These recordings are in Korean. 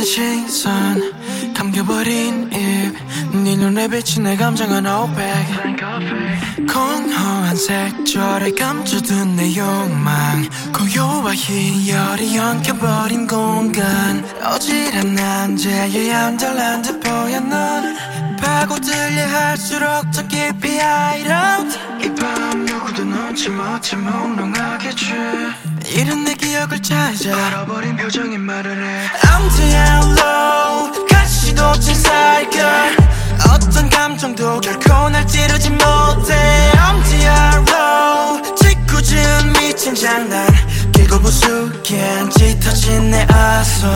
시선 감겨버린 입 네 눈에 비친 내 감정은 500 공허한 색조에 감춰둔 내 욕망 고요와 희열이 엉켜버린 공간 어지러운 난제에 안달난 듯 보여 넌 파고들려 할수록 더 깊이 hide out 이 밤 누구도 눈치 못채 몽롱하겠지 이런 내 기억을 찾아 얼어버린 표정이 말을 해 I'm too low 가시도 친 살결 어떤 감정도 결코 날 찌르지 못해 I'm too low 짓궂은 미친 장난 길고 부수겐 짙어진 내 아성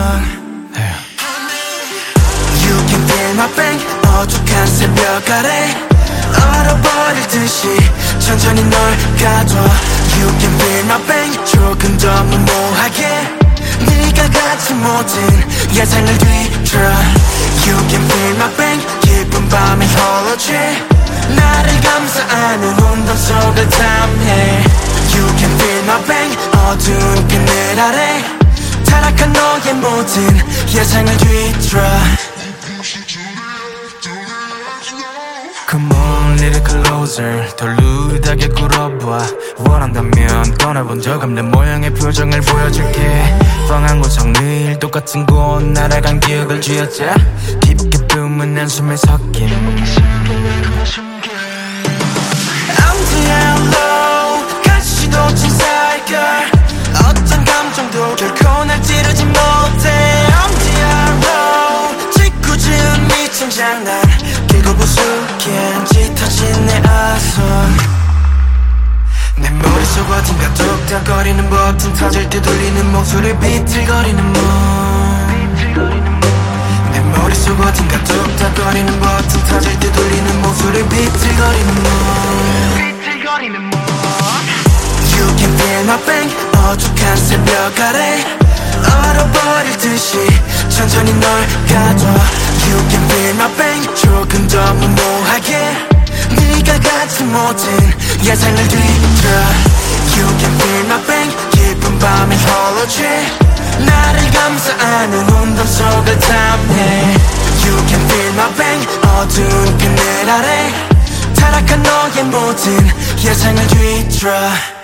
You can feel my pain 어둑한 새벽 아래 얼어버릴 듯이 천천히 널 가둬 You can feel my pain 조금 더 무모하게 네가 갖지 못한 예상을 뒤틀어 You can feel my pain 깊은 밤에 홀로지 나를 감싸안은 운동 속을 탐해 You can feel my pain 어두운 그늘 아래 타락한 너의 모든 예상을 뒤틀어 Come on, little closer 더 루드하게 꿇어봐 원한다면 떠나본 적 없는 모양의 표정을 보여줄게 뻥한 곳 정리일 똑같은 곳 날아간 기억을 쥐어짜 깊게 품은 한숨에 섞인 I'm too low 가시도 친 살결 어떤 감정도 결코 날 찌르지 못해 I'm too low 짓궂은 미친 장난 길고 부수겐 짙어진 내 아성 내 머릿속 어딘가 뚝딱거리는 버튼 터질 때 돌리는 목소리 비틀거리는 몸 내 머릿속 어딘가 뚝딱거리는 버튼 터질 때 돌리는 목소리 비틀거리는 몸 You can feel my pain 어둑한 새벽 아래 얼어버릴 듯이 천천히 널 가둬 You can feel my pain 조금 더 무모하게 네가 갖지 못한 예상을 뒤틀어 You can feel my pain 깊은 밤에 홀로지 나를 감싸안은 운동 속을 탐해 You can feel my pain 어두운 그늘 아래 타락한 너의 모든 예상을 뒤틀어